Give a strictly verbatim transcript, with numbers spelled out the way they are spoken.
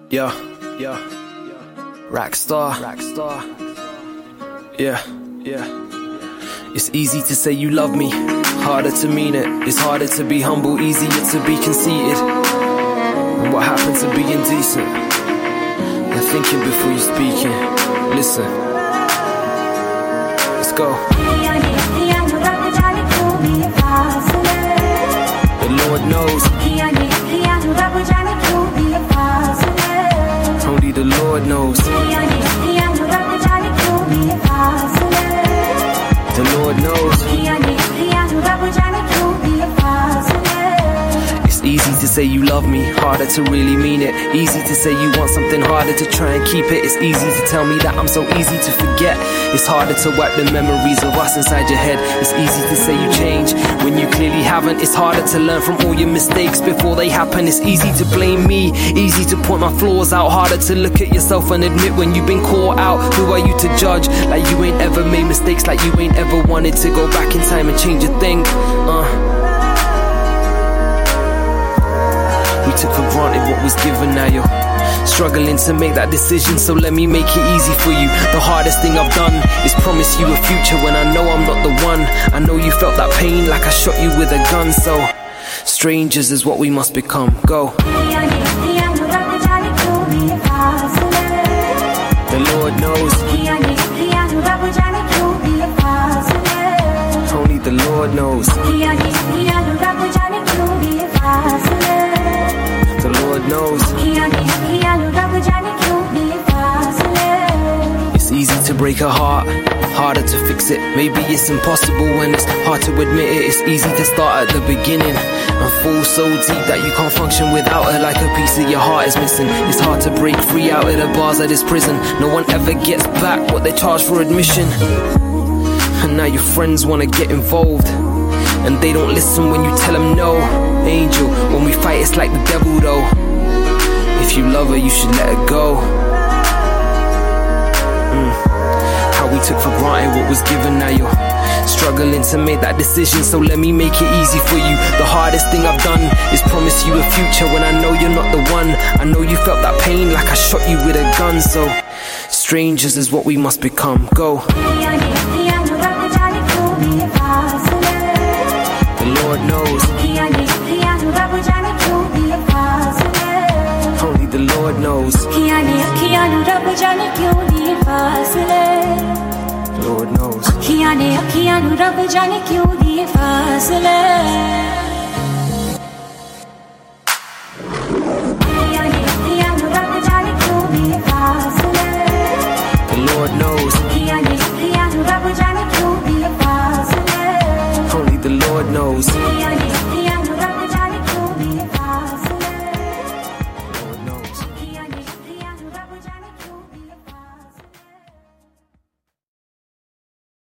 Yeah, yeah, Rockstar, Rockstar. Yeah, yeah. It's easy to say you love me, harder to mean it. It's harder to be humble, easier to be conceited. And what happened to being decent? And thinking before you're speaking. Listen, let's go. The Lord knows. Only the Lord knows. The Lord knows. It's easy to say you love me, harder to really mean it. Easy to say you want something, harder to try and keep it. It's easy to tell me that I'm so easy to forget. It's harder to wipe the memories of us inside your head. It's easy to say you change when you clearly haven't. It's harder to learn from all your mistakes before they happen. It's easy to blame me, easy to point my flaws out. Harder to look at yourself and admit when you've been caught out. Who are you to judge? Like you ain't ever made mistakes, like you ain't ever wanted to go back in time and change a thing. Uh We took for granted what was given, now you're struggling to make that decision, so let me make it easy for you. The hardest thing I've done is promise you a future when I know I'm not the one. I know you felt that pain like I shot you with a gun, so strangers is what we must become. Go. The Lord knows. Only the Lord knows. The Lord knows. It's easy to break a heart, harder to fix it. Maybe it's impossible when it's hard to admit it. It's easy to start at the beginning and fall so deep that you can't function without her, like a piece of your heart is missing. It's hard to break free out of the bars of this prison. No one ever gets back what they charge for admission. And now your friends wanna get involved, and they don't listen when you tell them no. Angel, when we fight it's like the devil though. If you love her you should let her go. mm. How we took for granted what was given, now you're struggling to make that decision, so let me make it easy for you. The hardest thing I've done is promise you a future when I know you're not the one. I know you felt that pain like I shot you with a gun, so strangers is what we must become. Go. The Lord knows. Only the Lord knows. Lord knows. The Lord knows. Only the Lord knows.